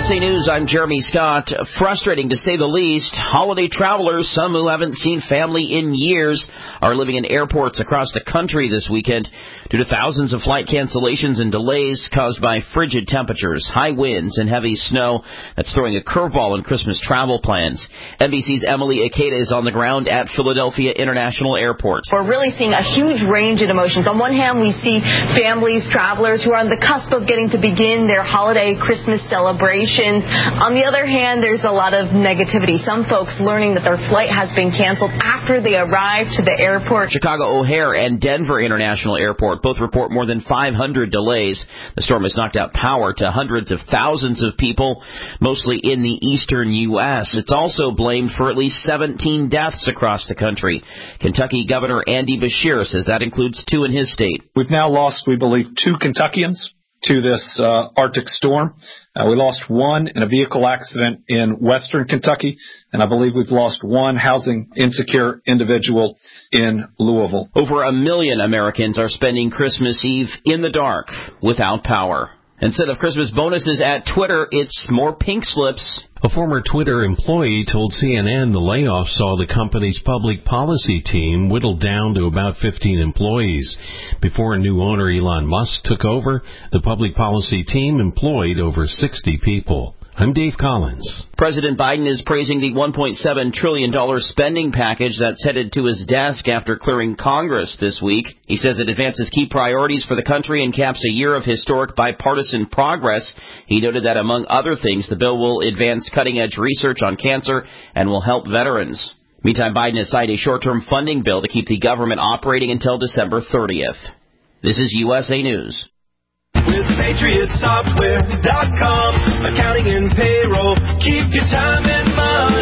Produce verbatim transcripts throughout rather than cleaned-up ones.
A News, I'm Jeremy Scott. Frustrating to say the least. Holiday travelers, some who haven't seen family in years, are living in airports across the country this weekend due to thousands of flight cancellations and delays caused by frigid temperatures, high winds, and heavy snow. That's throwing a curveball in Christmas travel plans. N B C's Emily Ikeda is on the ground at Philadelphia International Airport. We're really seeing a huge range of emotions. On one hand, we see families, travelers who are on the cusp of getting to begin their holiday Christmas celebrations. On the other hand, there's a lot of negativity. Some folks learning that their flight has been canceled after they arrive to the airport. Chicago O'Hare and Denver International Airport both report more than five hundred delays. The storm has knocked out power to hundreds of thousands of people, mostly in the eastern U S. It's also blamed for at least seventeen deaths across the country. Kentucky Governor Andy Beshear says that includes two in his state. We've now lost, we believe, two Kentuckians to this uh, Arctic storm. Uh, we lost one in a vehicle accident in western Kentucky, and I believe we've lost one housing insecure individual in Louisville. Over a million Americans are spending Christmas Eve in the dark without power. Instead of Christmas bonuses at Twitter, it's more pink slips. A former Twitter employee told C N N the layoff saw the company's public policy team whittled down to about fifteen employees. Before new owner Elon Musk took over, the public policy team employed over sixty people. I'm Dave Collins. President Biden is praising the one point seven trillion dollars spending package that's headed to his desk after clearing Congress this week. He says it advances key priorities for the country and caps a year of historic bipartisan progress. He noted that, among other things, the bill will advance cutting-edge research on cancer and will help veterans. Meantime, Biden has signed a short-term funding bill to keep the government operating until December thirtieth. This is U S A News. With Patriot Software dot com, accounting and payroll, keep your time and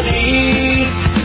money.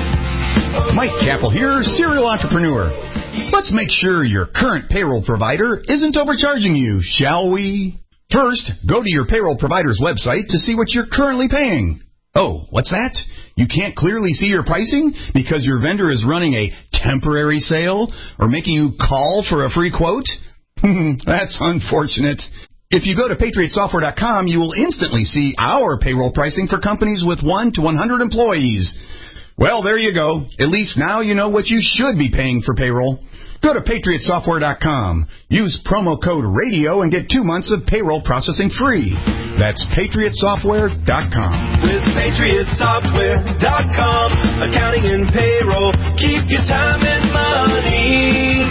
Mike Chappell here, serial entrepreneur. Let's make sure your current payroll provider isn't overcharging you, shall we? First, go to your payroll provider's website to see what you're currently paying. Oh, what's that? You can't clearly see your pricing because your vendor is running a temporary sale or making you call for a free quote? That's unfortunate. If you go to Patriot Software dot com, you will instantly see our payroll pricing for companies with one to one hundred employees. Well, there you go. At least now you know what you should be paying for payroll. Go to Patriot Software dot com. Use promo code RADIO and get two months of payroll processing free. That's Patriot Software dot com. With Patriot Software dot com, accounting and payroll, keep your time and money.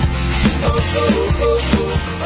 Oh, oh, oh, oh, oh.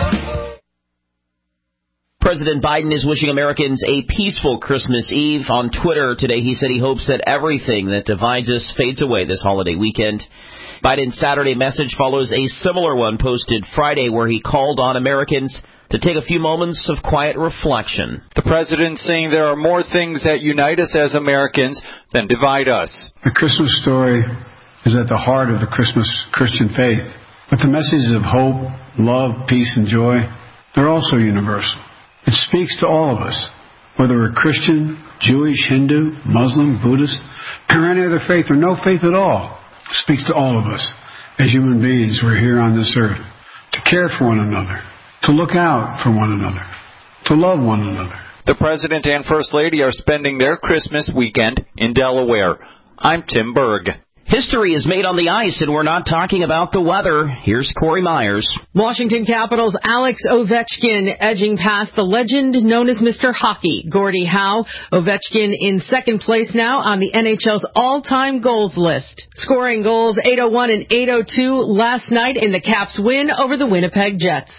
President Biden is wishing Americans a peaceful Christmas Eve. On Twitter today, he said he hopes that everything that divides us fades away this holiday weekend. Biden's Saturday message follows a similar one posted Friday where he called on Americans to take a few moments of quiet reflection. The president saying there are more things that unite us as Americans than divide us. The Christmas story is at the heart of the Christmas Christian faith. But the messages of hope, love, peace, and joy, they're also universal. It speaks to all of us, whether we're Christian, Jewish, Hindu, Muslim, Buddhist, or any other faith or no faith at all. It speaks to all of us. As human beings, we're here on this earth to care for one another, to look out for one another, to love one another. The President and First Lady are spending their Christmas weekend in Delaware. I'm Tim Berg. History is made on the ice, and we're not talking about the weather. Here's Corey Myers. Washington Capitals' Alex Ovechkin edging past the legend known as Mister Hockey, Gordie Howe. Ovechkin in second place now on the N H L's all-time goals list, scoring goals eight oh one and eight oh two last night in the Caps' win over the Winnipeg Jets.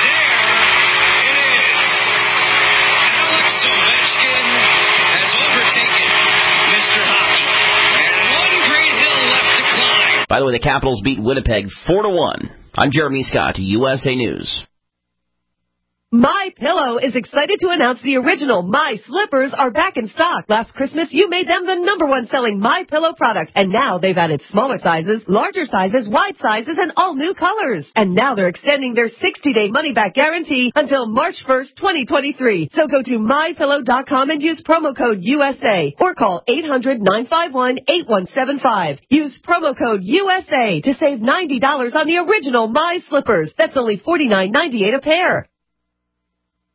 By the way, the Capitals beat Winnipeg four to one. I'm Jeremy Scott, U S A News. MyPillow is excited to announce the original My Slippers are back in stock. Last Christmas, you made them the number one selling MyPillow product, and now they've added smaller sizes, larger sizes, wide sizes, and all new colors. And now they're extending their sixty-day money-back guarantee until March first, twenty twenty-three. So go to My Pillow dot com and use promo code U S A or call eight hundred, nine five one, eight one seven five. Use promo code U S A to save ninety dollars on the original My Slippers. That's only forty-nine ninety-eight a pair.